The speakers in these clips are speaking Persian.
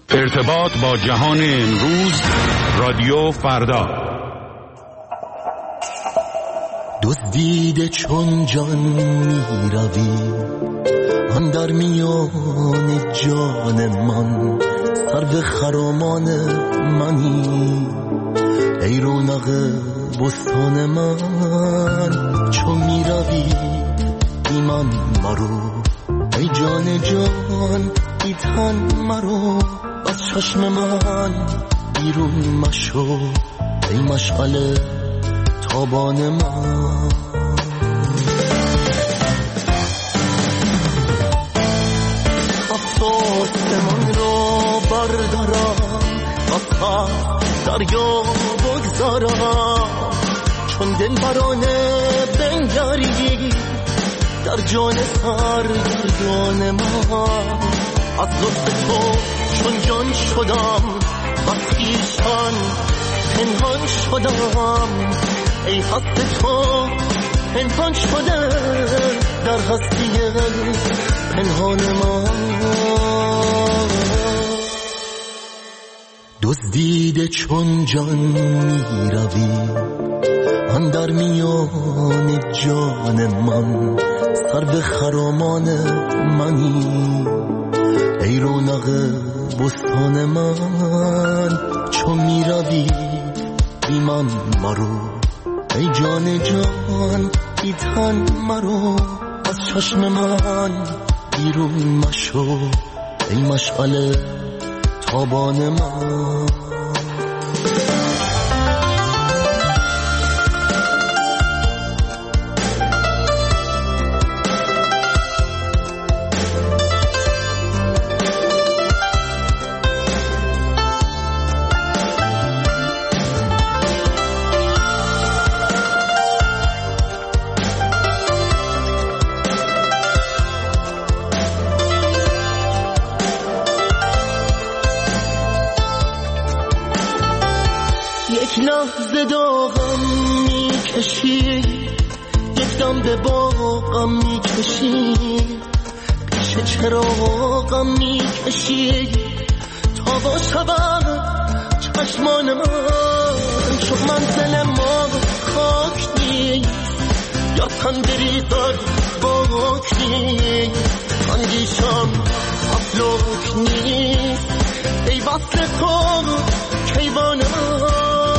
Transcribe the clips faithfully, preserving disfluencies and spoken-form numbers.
ارتباط با جهان امروز، رادیو فردا. دزدیده چون جان می روی آن در میان جان من، سر به خرامان منی ای رونق بستان من. چون می روی بی من مرو ای جان جان، بی تن مرو از چشم من بیرون مشو ای مشعل تابان من. آسمان رو بردارم وسط دریا بگذارم، چون دل برانه بنگری در جان سرگردان من. از لطف تو چون جان شدم و خویشتن پنهان شدم، ای هست تو پنهان شده در هستی پنهان من. دزدیده چون جان می روی آن در میان جان من، سر به خرامان منی ای رونق بستان من. چون می روی بی من مرو ای جان جان، بی تن مرو از چشم من بیرون مشو ای مشعل تابان من. یک لحظه داغم میکشی، یک دم به باغم میکشی، پیش چراغم میکشی تا با شبم چشمان من. چون منزل ما خاک نیست یا تن بریزد باک نیست، اندیشم افلاک نیست ای وصل تو کیوان من.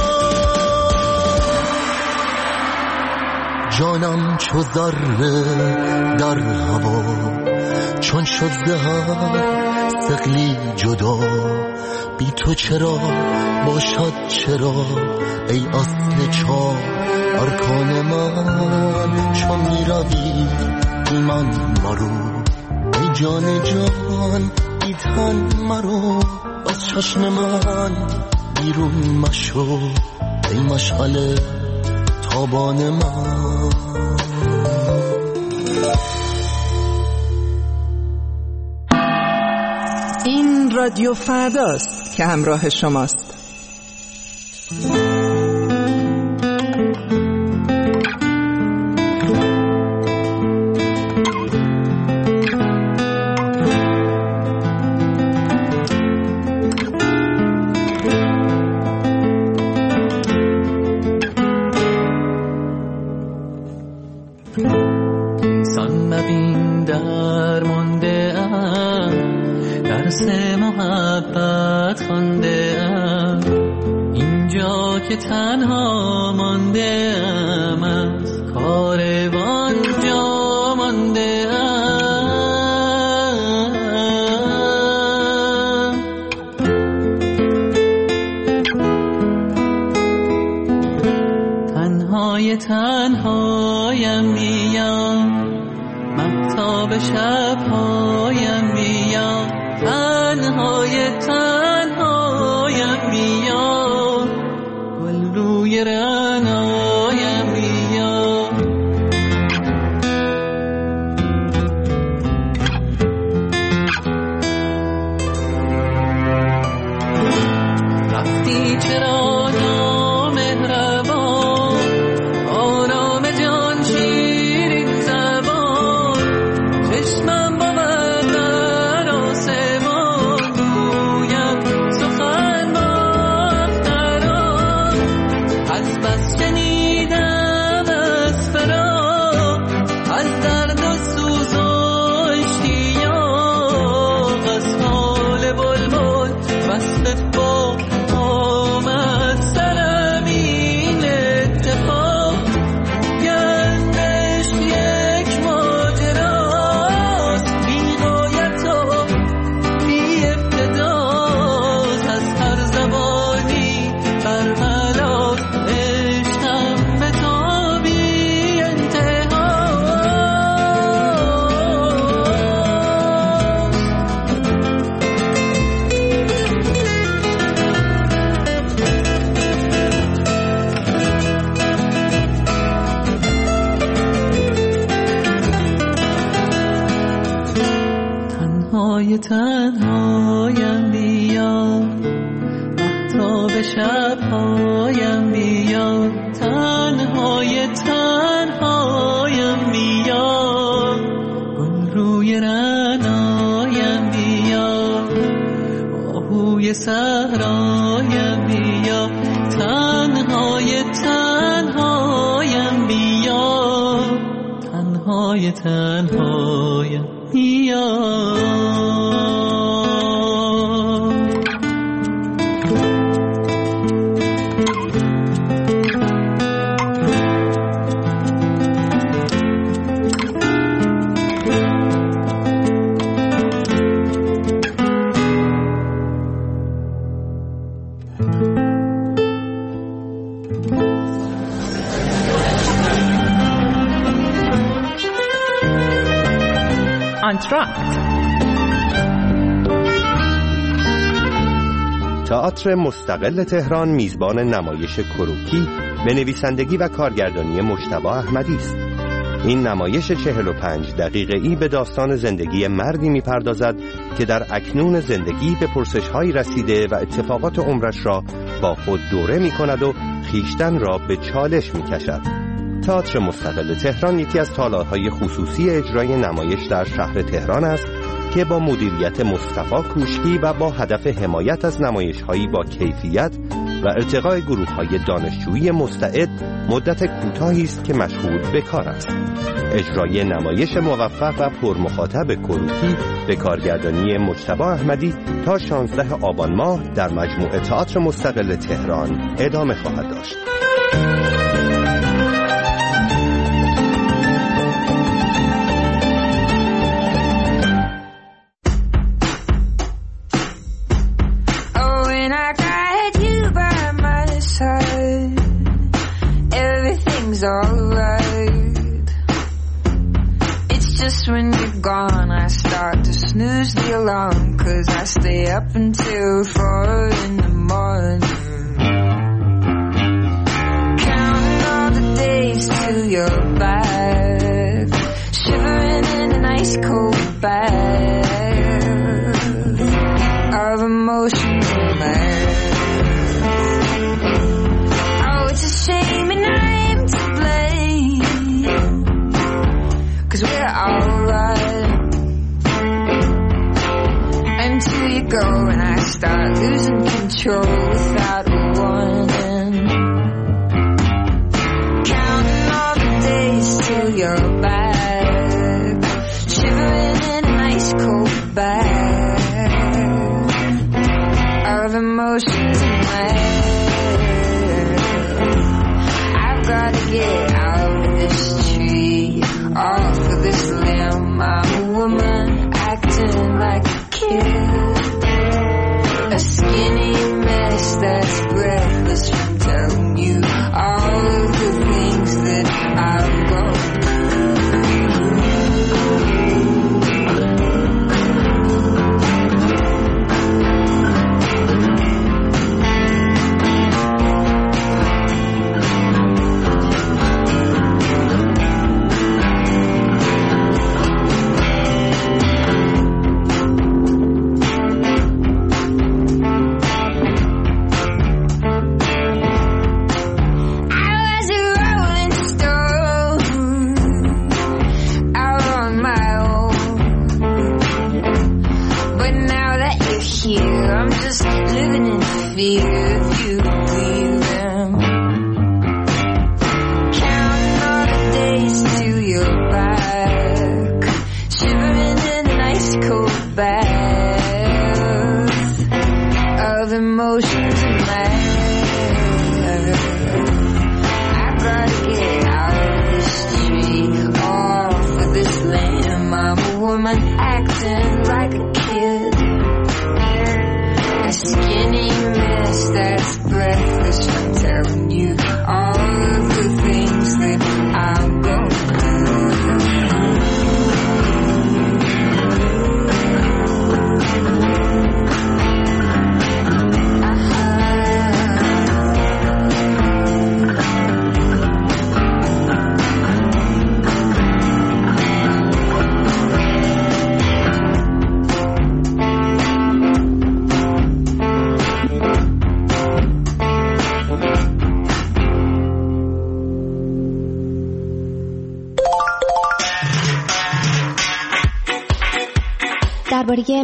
جانم چو ذره در هوا، چون شد زهر ثقلی جدا، بی تو چرا باشد چرا ای اصل چار ارکان من. چون می روی بی من مرو ای جان جان، بی تن مرو از چشم من بیرون مشو ای مشعل تابان من. این رادیو فرداست که همراه شماست. انسان مبین در مانده ام، درس محبت خوانده ام، اینجا که تنها مانده ام، از کاروان جا مانده ام. تنهای تنهایم میام، مهتاب شبهایم میام، تنهای تنهایم میام، گل روی رعنایم میام. رفتی چرا نامهربان، آرام جان شیرین زبان، چشمم بود در آسمان، گویم تنهای تنهایم بیا، مهتاب شبهایم بیا، تنهای تنهایم بیا، گل روی رعنایم بیا، آهوی صحرایم بیا، تنهای تنهایم بیا، تنهای تنهایم بیا. تئاتر مستقل تهران میزبان نمایش کروکی به نویسندگی و کارگردانی مجتبی احمدی است. این نمایش چهل و پنج دقیقه‌ای به داستان زندگی مردی میپردازد که در اکنون زندگی به پرسش‌هایی رسیده و اتفاقات عمرش را با خود دوره می‌کند و خویشتن را به چالش می‌کشد. تئاتر مستقل تهران یکی از تالارهای خصوصی اجرای نمایش در شهر تهران است که با مدیریت مصطفی کوشکی و با هدف حمایت از نمایش‌هایی با کیفیت و ارتقای گروه‌های دانشجویی مستعد مدت کوتاهی است که مشغول به کار است. اجرای نمایش موفق و پرمخاطب کروکی به کارگردانی مجتبی احمدی تا شانزده آبان ماه در مجموعه تئاتر مستقل تهران ادامه خواهد داشت. Alright. It's just when you're gone I start to snooze the alarm, 'cause I stay up until four in the morning, counting all the days till you're back, shivering in an ice cold bath of emotions and mad. Oh, it's a shame and I'm to blame, 'cause we're alright until you go and I start losing control without a warning, counting all the days till you're back, shivering in an ice cold bath of emotions and mad. I've gotta get out of this tree, off of this limb. I'm a woman acting like a kid, a skinny mess that's breathless from telling you all of the things that I've gone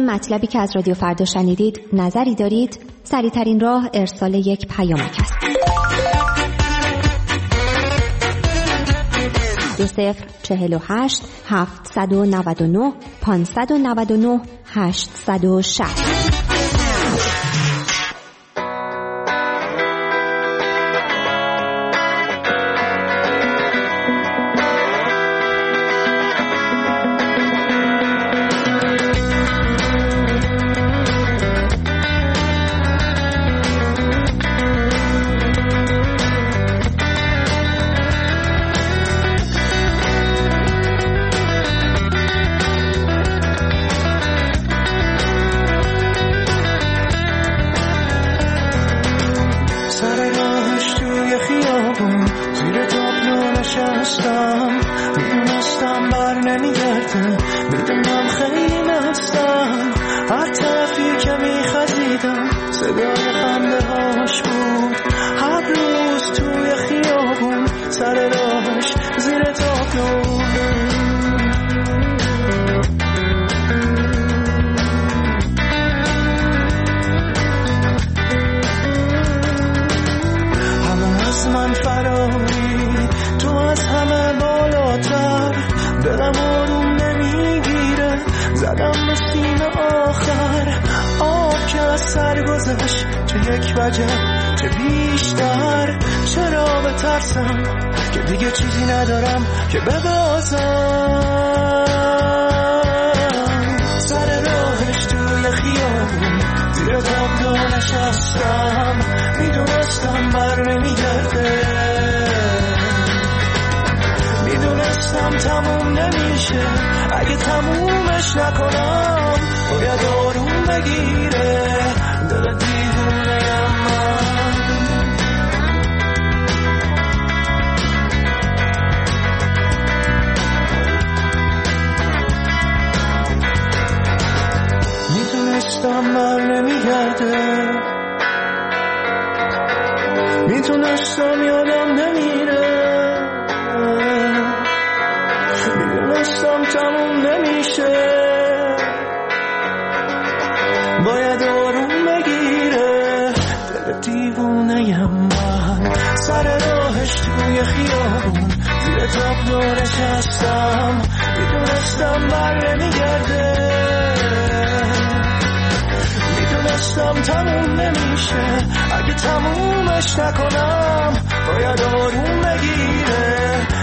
مطلبی که از رادیو فردا شنیدید نظری دارید؟ سریع‌ترین راه ارسال یک پیامک است. دو صفر چهل و هشت هفتصد و نود و نه پانصد و نود و نه هشتصد و شصت. میتونستم یادم نمیره، میدونستم تموم نمیشه، باید آروم بگیره دل دیوونه‌یم من. سر راهش توی خیابون زیر تابلو نشستم، میدونستم بر نمیگرده، میدونستم تموم نمیشه، اگه تمومش نکنم باید آروم بگیره